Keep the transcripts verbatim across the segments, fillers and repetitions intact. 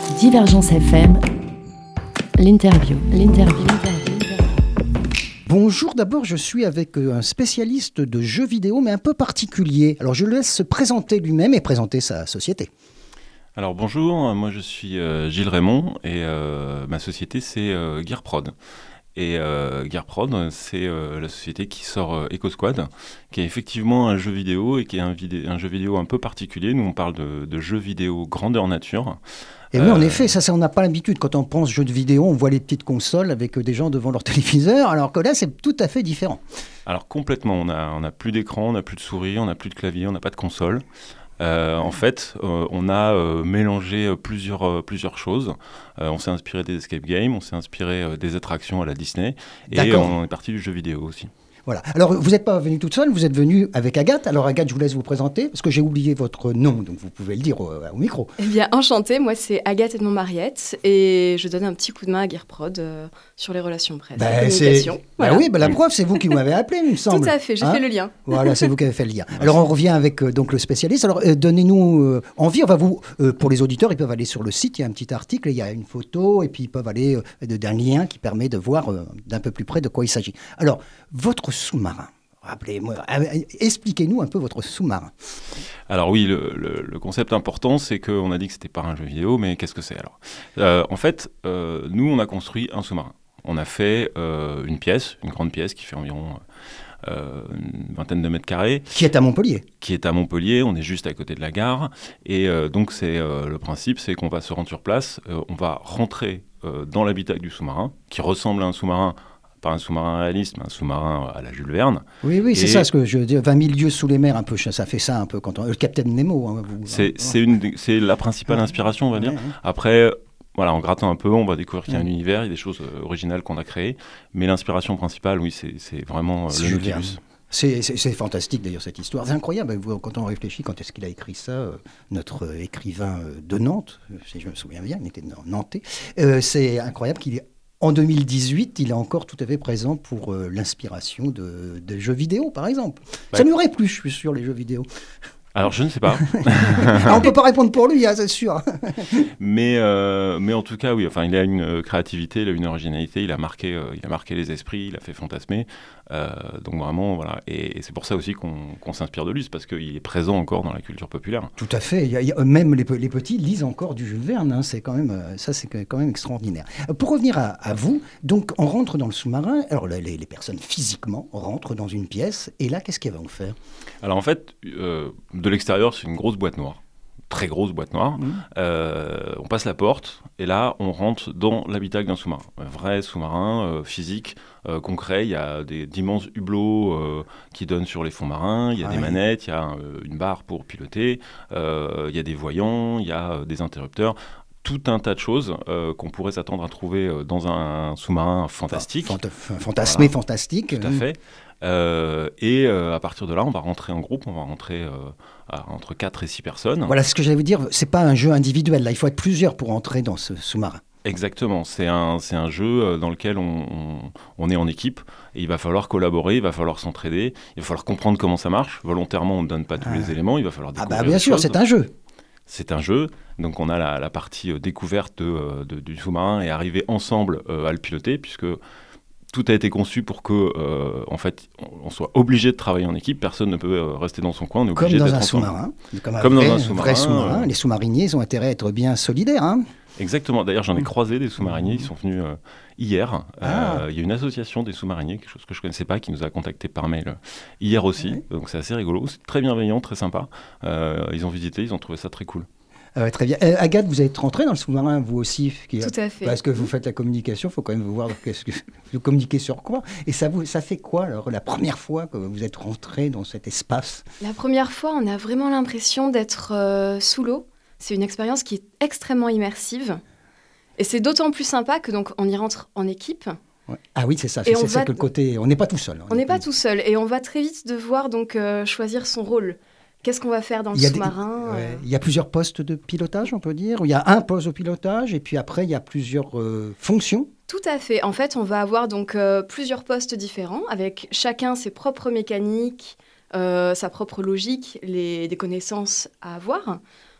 Divergence F M, l'interview, l'interview. Bonjour, d'abord je suis avec un spécialiste de jeux vidéo mais un peu particulier. Alors je le laisse se présenter lui-même et présenter sa société. Alors bonjour, moi je suis euh, Gilles Raymond et euh, ma société c'est euh, Gearprod. Et euh, Gearprod, c'est euh, la société qui sort euh, EcoSquad, qui est effectivement un jeu vidéo et qui est un, vidé- un jeu vidéo un peu particulier. Nous on parle de, de jeux vidéo grandeur nature. Et oui, en effet, ça, ça on n'a pas l'habitude. Quand on pense jeux de vidéo, on voit les petites consoles avec des gens devant leur téléviseur, alors que là, c'est tout à fait différent. Alors complètement, on n'a on a plus d'écran, on n'a plus de souris, on n'a plus de clavier, on n'a pas de console. Euh, en fait, euh, on a euh, mélangé plusieurs, euh, plusieurs choses. Euh, on s'est inspiré des escape games, on s'est inspiré euh, des attractions à la Disney, et D'accord. on est parti du jeu vidéo aussi. Voilà. Alors, vous n'êtes pas venue toute seule, vous êtes venue avec Agathe. Alors, Agathe, je vous laisse vous présenter, parce que j'ai oublié votre nom, donc vous pouvez le dire au, au micro. Eh bien, enchantée, moi c'est Agathe Edmond-Mariette, et je donne un petit coup de main à Gearprod euh, sur les relations presse, Ben, la communication. c'est... Voilà. Ben oui, ben la preuve, c'est vous qui m'avez appelé, il me semble. Tout à fait, j'ai Hein fait le lien. Voilà, c'est vous qui avez fait le lien. Alors, on revient avec euh, donc, le spécialiste. Alors, euh, donnez-nous euh, envie. On va vous, euh, pour les auditeurs, ils peuvent aller sur le site, il y a un petit article, il y a une photo, et puis ils peuvent aller euh, d'un lien qui permet de voir euh, d'un peu plus près de quoi il s'agit. Alors, votre sous-marin. Rappelez-moi, expliquez-nous un peu votre sous-marin. Alors oui, le, le, le concept important, c'est qu'on a dit que c'était pas un jeu vidéo, mais qu'est-ce que c'est alors euh, En fait, euh, nous, on a construit un sous-marin. On a fait euh, une pièce, une grande pièce qui fait environ euh, une vingtaine de mètres carrés. Qui est à Montpellier. Qui est à Montpellier, on est juste à côté de la gare. Et euh, donc, c'est, euh, le principe, c'est qu'on va se rendre sur place, euh, on va rentrer euh, dans l'habitacle du sous-marin, qui ressemble à un sous-marin, pas un sous-marin réaliste, mais un sous-marin à la Jules Verne. Oui, oui, c'est et ça ce que je dis. vingt mille lieues sous les mers, un peu, ça fait ça un peu quand on... Le Capitaine Nemo. Hein, vous, c'est, hein. c'est, une, c'est la principale inspiration, on va Ouais, dire. ouais. Après, voilà, en grattant un peu, on va découvrir qu'il y a un Ouais. univers, il y a des choses euh, originales qu'on a créées. Mais l'inspiration principale, oui, c'est, c'est vraiment euh, C'est le Jules Nautilus. Verne. C'est, c'est, c'est fantastique d'ailleurs cette histoire. C'est incroyable vous, quand on réfléchit quand est-ce qu'il a écrit ça. Euh, notre euh, écrivain euh, de Nantes, euh, si je me souviens bien, il était nantais. Euh, c'est incroyable qu'il ait... En deux mille dix-huit, il est encore tout à fait présent pour euh, l'inspiration de, de jeux vidéo, par exemple. Ouais. Ça n'aurait plus, je suis sûr, les jeux vidéo. Alors, je ne sais pas. Ah, on ne peut pas répondre pour lui, hein, c'est sûr. mais, euh, mais en tout cas, oui, enfin, il a une euh, créativité, il a une originalité, il a marqué, euh, il a marqué les esprits, il a fait fantasmer. Euh, donc vraiment, voilà. Et, et c'est pour ça aussi qu'on, qu'on s'inspire de lui, c'est parce qu'il est présent encore dans la culture populaire. Tout à fait. Il y a, il y a, même les, les petits lisent encore du Jules Verne. Hein. C'est quand même, euh, ça, c'est quand même extraordinaire. Pour revenir à, à vous, donc on rentre dans le sous-marin. Alors les, les personnes physiquement rentrent dans une pièce. Et là, qu'est-ce qu'elles vont faire ? Alors en fait, euh, de l'extérieur, c'est une grosse boîte noire. Très grosse boîte noire. Mmh. Euh, on passe la porte et là, on rentre dans l'habitacle d'un sous-marin. Un vrai sous-marin euh, physique, euh, concret. Il y a des, d'immenses hublots euh, qui donnent sur les fonds marins. Il y a ah des oui. manettes, il y a euh, une barre pour piloter. Euh, il y a des voyants, il y a euh, des interrupteurs. Tout un tas de choses euh, qu'on pourrait s'attendre à trouver euh, dans un, un sous-marin fantastique. Fant- fantasmé, voilà. Fantastique. Tout à fait. Euh, et euh, à partir de là, on va rentrer en groupe, on va rentrer euh, à, entre quatre et six personnes. Voilà ce que j'allais vous dire, c'est pas un jeu individuel, là, il faut être plusieurs pour entrer dans ce sous-marin. Exactement, c'est un, c'est un jeu dans lequel on, on, on est en équipe et il va falloir collaborer, il va falloir s'entraider, il va falloir comprendre comment ça marche. Volontairement, on ne donne pas tous ah. les éléments, il va falloir découvrir. Ah bah bien sûr, choses. c'est un jeu. C'est un jeu, donc on a la, la partie découverte de, de, du sous-marin et arriver ensemble euh, à le piloter, puisque tout a été conçu pour que, euh, en fait, on soit obligé de travailler en équipe. Personne ne peut euh, rester dans son coin. On est obligé comme dans d'être un ensemble. sous-marin. Comme, comme vrai, dans un sous-marin. Vrai sous-marin. Euh... Les sous-mariniers, ils ont intérêt à être bien solidaires. Hein. Exactement. D'ailleurs, j'en ai croisé des sous-mariniers. Ils sont venus euh, hier. Ah. Euh, il y a une association des sous-mariniers, quelque chose que je ne connaissais pas, qui nous a contactés par mail euh, hier aussi. Ouais. Donc c'est assez rigolo. C'est très bienveillant, très sympa. Euh, ils ont visité, ils ont trouvé ça très cool. Ah ouais, très bien. Euh, Agathe, vous êtes rentrée dans le sous-marin, vous aussi qui, Tout à fait. Parce que vous faites la communication, il faut quand même vous voir qu'est-ce que vous communiquez sur quoi. Et ça, vous, ça fait quoi, alors, la première fois que vous êtes rentrée dans cet espace ? La première fois, on a vraiment l'impression d'être euh, sous l'eau. C'est une expérience qui est extrêmement immersive. Et c'est d'autant plus sympa que donc, on y rentre en équipe. Ouais. Ah oui, c'est ça. C'est, c'est, c'est que le côté... On n'est pas tout seul. On n'est pas tout seul. Et on va très vite devoir donc, euh, choisir son rôle. Qu'est-ce qu'on va faire dans le sous-marin ? des, ouais, Il y a plusieurs postes de pilotage, on peut dire. Il y a un poste de pilotage et puis après, il y a plusieurs euh, fonctions. Tout à fait. En fait, on va avoir donc euh, plusieurs postes différents avec chacun ses propres mécaniques, euh, sa propre logique, les, des connaissances à avoir.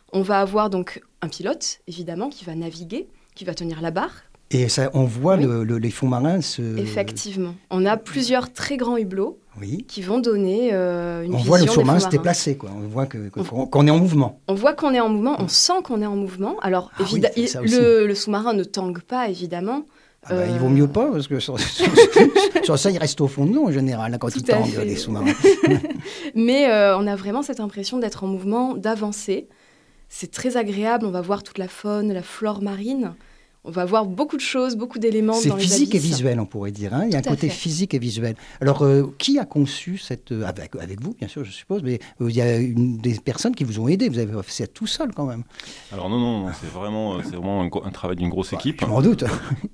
On va avoir donc un pilote, évidemment, qui va naviguer, qui va tenir la barre. Et ça, on voit Oui. le, le, les fonds marins se... Effectivement. On a plusieurs très grands hublots Oui. qui vont donner euh, une On vision voit le des sous-marin fonds se marins. déplacer, quoi. On voit que, que- On- qu'on, qu'on est en mouvement. On voit qu'on est en mouvement, on sent qu'on est en mouvement. Alors, Ah oui, évida- c'est ça aussi. le, le sous-marin ne tangue pas, évidemment. Ah bah, Euh, Il vaut mieux pas, parce que sur, sur- sur ça, il reste au fond de l'eau, en général, là, quand Tout ils à tendent, fait. les sous-marins. Mais euh, on a vraiment cette impression d'être en mouvement, d'avancer. C'est très agréable, on va voir toute la faune, la flore marine. On va voir beaucoup de choses, beaucoup d'éléments C'est dans les physique et abysses. visuel, on pourrait dire. Hein. Il y a un Tout à côté fait. physique et visuel. Alors, euh, qui a conçu cette... euh, avec, avec vous, bien sûr, je suppose, mais euh, il y a une, des personnes qui vous ont aidé. Vous avez fait ça tout seul, quand même. Alors non, non, non, c'est vraiment, euh, c'est vraiment un, gros- un travail d'une grosse équipe. Je m'en doute.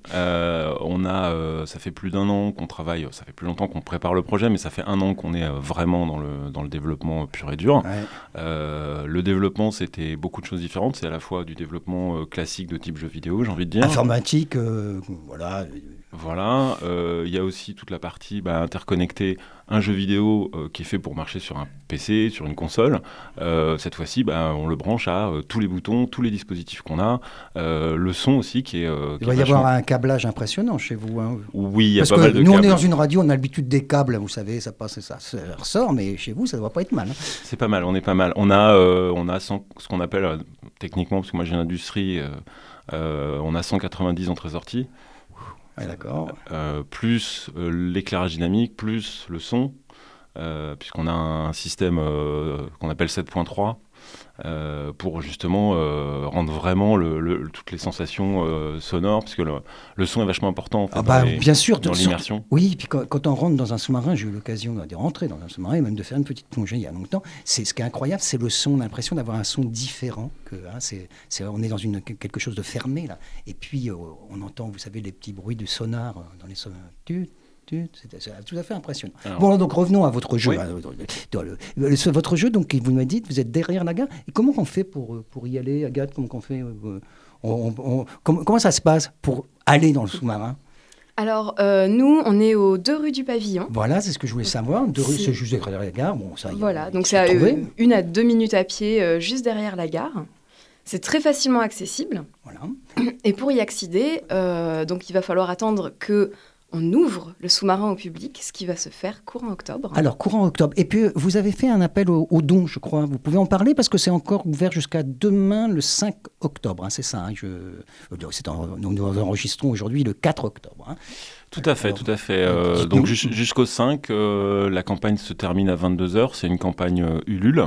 Euh, on a, euh, ça fait plus d'un an qu'on travaille, ça fait plus longtemps qu'on prépare le projet, mais ça fait un an qu'on est euh, vraiment dans le, dans le développement pur et dur. Ouais. Euh, le développement, c'était beaucoup de choses différentes. C'est à la fois du développement euh, classique de type jeu vidéo, j'ai envie de dire. Informatique, euh, voilà. Voilà. Euh, Il y a aussi toute la partie bah, interconnecter un jeu vidéo euh, qui est fait pour marcher sur un P C, sur une console. Euh, cette fois-ci, bah, on le branche à euh, tous les boutons, tous les dispositifs qu'on a. Euh, le son aussi qui est. euh, qui Il doit est y avoir vachement- un câblage impressionnant chez vous. Hein. Oui, il y a Parce pas que mal de nous, on est câbles. dans une radio, on a l'habitude des câbles, vous savez, ça passe et ça, ça ressort, mais chez vous, ça ne doit pas être mal. Hein. C'est pas mal, on est pas mal. On a, euh, on a cent ce qu'on appelle, euh, techniquement, parce que moi j'ai l'industrie, euh, euh, on a cent quatre-vingt-dix entrées-sorties, Ouais, d'accord. euh, plus euh, l'éclairage dynamique, plus le son, euh, puisqu'on a un système euh, qu'on appelle sept point trois, euh, pour justement euh, rendre vraiment le, le- toutes les sensations euh, sonores, puisque le, le son est vachement important en fait, Ah bah, dans les- bien sûr, dans sur- l'immersion. Oui, puis quand, quand on rentre dans un sous-marin, j'ai eu l'occasion de rentrer dans un sous-marin et même de faire une petite plongée il y a longtemps. C'est ce qui est incroyable, c'est le son, l'impression d'avoir un son différent. Que, hein, c'est, c'est- on est dans une, quelque chose de fermé là. Et puis euh, on entend, vous savez, les petits bruits du sonar euh, dans les sonars. Tu, tu, c'est, c'est tout à fait impressionnant. Alors- bon, donc revenons à votre jeu. Oui. hein, dans le- le- ce- votre jeu, donc vous m'avez dit, vous êtes derrière la gare. Et comment on fait pour, euh, pour y aller, Agathe? Comment on fait euh, on- on- comment, comment ça se passe pour aller dans le sous-marin? Alors, euh, nous, on est aux deux rues du Pavillon. Voilà, c'est ce que je voulais savoir. De rue, C'est- c'est juste derrière la gare. Bon, ça, y a- Voilà, donc il c'est faut à, trouver. euh, une à deux minutes à pied, euh, juste derrière la gare. C'est très facilement accessible. Voilà. Et pour y accéder, euh, donc il va falloir attendre que on ouvre le sous-marin au public, ce qui va se faire courant octobre. Alors, courant octobre. Et puis, vous avez fait un appel aux au dons, je crois. Vous pouvez en parler parce que c'est encore ouvert jusqu'à demain, le cinq octobre. hein, c'est ça. hein, je... euh, c'est en- Nous, nous enregistrons aujourd'hui le quatre octobre. hein. Tout à fait, Alors, tout à fait. Euh, dites-nous. donc jus- jusqu'au cinq, euh, la campagne se termine à vingt-deux heures. C'est une campagne euh, Ulule.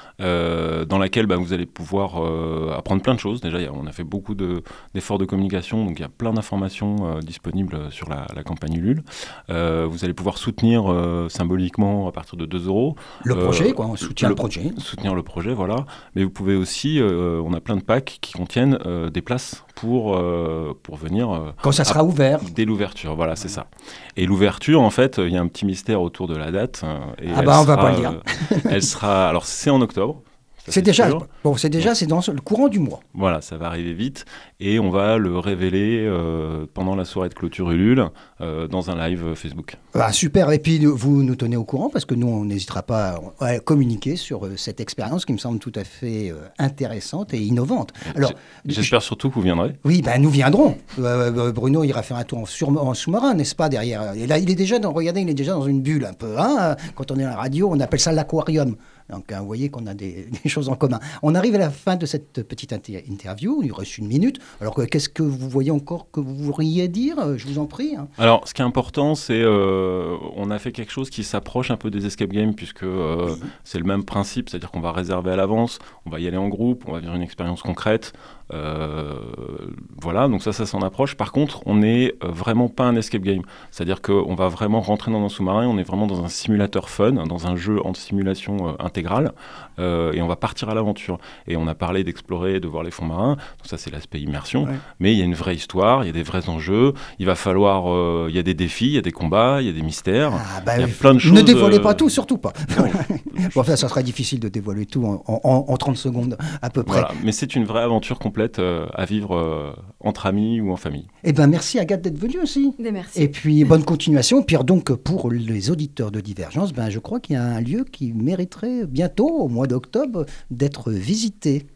Euh, dans laquelle bah, vous allez pouvoir euh, apprendre plein de choses. Déjà, y a- on a fait beaucoup de, d'efforts de communication, donc il y a plein d'informations euh, disponibles sur la, la campagne Ulule. Euh, vous allez pouvoir soutenir euh, symboliquement à partir de deux euros. Le Euh, projet, quoi. On soutient le, le- projet. Soutenir le projet, voilà. Mais vous pouvez aussi, euh, on a plein de packs qui contiennent euh, des places pour, euh, pour venir euh, Quand ça sera ouvert. dès l'ouverture. Voilà, c'est ça. Et l'ouverture, en fait, il y a un petit mystère autour de la date. euh, et Ah elle bah, on va sera, pas le dire. euh, elle sera. Alors, c'est en octobre. ça, C'est déjà, sûr. bon, c'est déjà, c'est dans le courant du mois. Voilà, ça va arriver vite. Et on va le révéler euh, pendant la soirée de clôture Ulule euh, dans un live Facebook. Ah, super. Et puis, vous nous tenez au courant parce que nous, on n'hésitera pas à, à communiquer sur euh, cette expérience qui me semble tout à fait euh, intéressante et innovante. Alors, J- J'espère surtout que vous viendrez. oui, ben nous viendrons. Euh, euh, Bruno ira faire un tour en, sur- en sous-marin, n'est-ce pas, derrière. Et là, il est déjà dans, regardez, il est déjà dans une bulle un peu. Hein. Quand on est à la radio, on appelle ça l'aquarium. Donc, hein, vous voyez qu'on a des, des choses en commun. On arrive à la fin de cette petite inter- interview. Il reste une minute. Alors, euh, qu'est-ce que vous voyez encore que vous voudriez dire? Euh, Je vous en prie. hein. Alors, ce qui est important, c'est euh, on a fait quelque chose qui s'approche un peu des escape games, puisque euh, Oui. c'est le même principe, c'est-à-dire qu'on va réserver à l'avance, on va y aller en groupe, on va vivre une expérience concrète. Euh, voilà, donc ça, ça s'en approche. Par contre, on n'est euh, vraiment pas un escape game. C'est-à-dire qu'on va vraiment rentrer dans un sous-marin, on est vraiment dans un simulateur fun, dans un jeu en simulation euh, intégrale, euh, et on va partir à l'aventure. Et on a parlé d'explorer, de voir les fonds marins, donc ça c'est l'aspect immersion, Ouais. mais il y a une vraie histoire, il y a des vrais enjeux, il va falloir, euh, il y a des défis, il y a des combats, il y a des mystères, Ah, bah, il y a plein de choses. ne dévoilez euh, pas tout, surtout pas. non, Bon, enfin, ça sera difficile de dévoiler tout en, en- en trente secondes à peu près. voilà. Mais c'est une vraie aventure complète euh, à vivre euh, entre amis ou en famille. Eh ben, merci Agathe d'être venue aussi. Des merci. Et puis, bonne continuation. Puis donc, pour les auditeurs de Divergence, ben, je crois qu'il y a un lieu qui mériterait bientôt, au mois d'octobre, d'être visité.